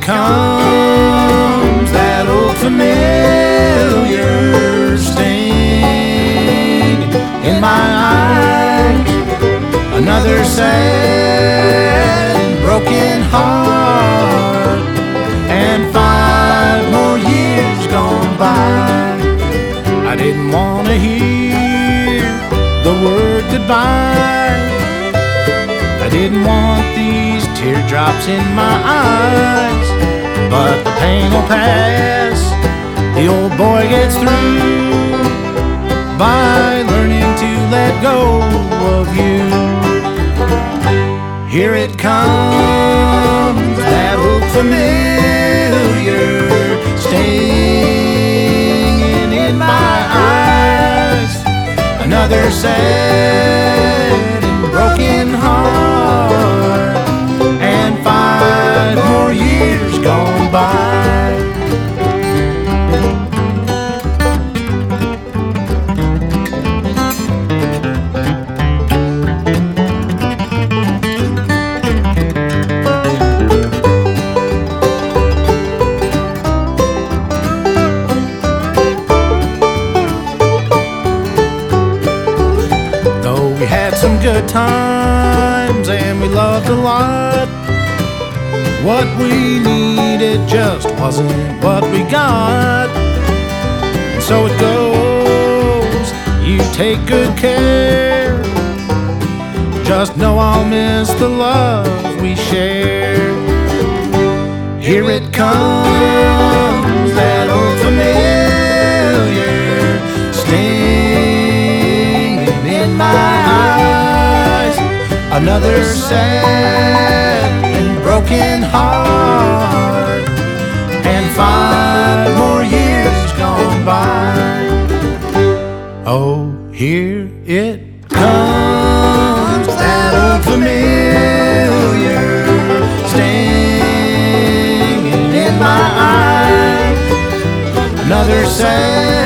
comes that old familiar sting in my eyes. Another sad and broken heart, and 5 more years gone by. I didn't want to hear the word goodbye. I didn't want these teardrops in my eyes, but the pain will pass. The old boy gets through by learning to let go of you. Here it comes, that old familiar stinging in my eyes. Another sad and broken heart, and 5 more years gone by. We had some good times and we loved a lot. What we needed just wasn't what we got. And so it goes, you take good care. Just know I'll miss the love we shared. Here it comes, that old familiar sting in my eyes. Another sad and broken heart, and 5 more years gone by. Oh, here it comes, that old familiar stinging in my eyes. Another sad